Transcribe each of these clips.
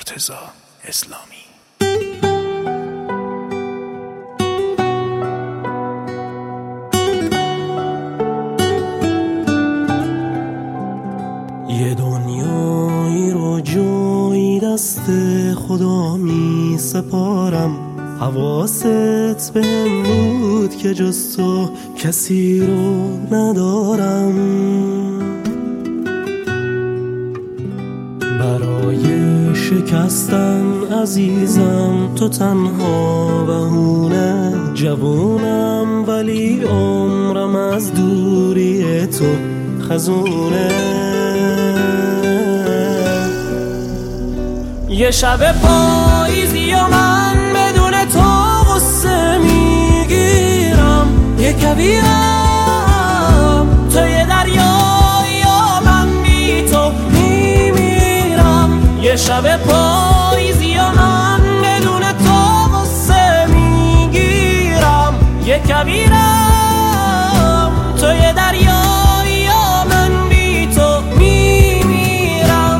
مرتضی اسلامی. یه دنیایی رو جایی دست خدا می سپارم، حواست بهم بود که جز تو کسی رو ندارم. برای شکستن عزیزم تو تنها بهونه، جوونم ولی عمرم از دوری تو خزونه. یه شب پاییزی و من بدون تو غصه میگیرم، یه کویرم توی دریایی و من بی تو میمیرم. یه شب پاییزی و من بدون تو غصه میگیرم، یه کویرم توی دریایی و من بی تو میمیرم.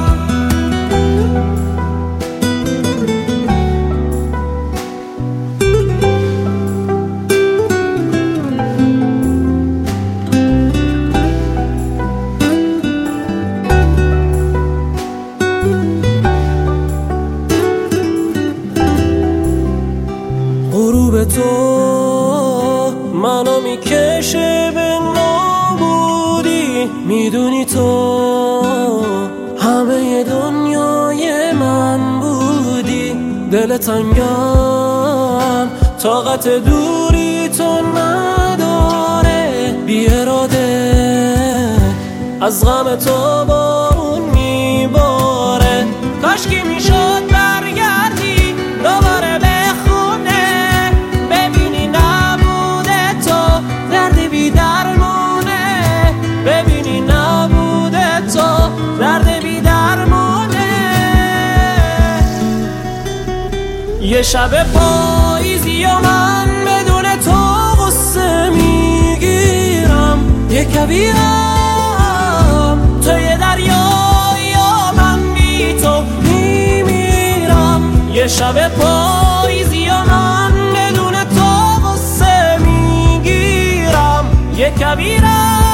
غروب تو منو میکشه به نابودی، میدونی تو همه دنیای من بودی. دل تنگم طاقت دوری تو نداره، بی اراده از غم تو بارون میباره. کاشکی میشد برگردی دوباره به خونه، ببینی نبوده تو درد بی درمونه، ببینی نبوده تو درد بی درمونه. یه شب پاییزی و من بدون تو غصه میگیرم، یه کویرم توی دریایی و من بی تو میمیرم. یه شب پاییزی و من بدون تو غصه میگیرم، یه کویرم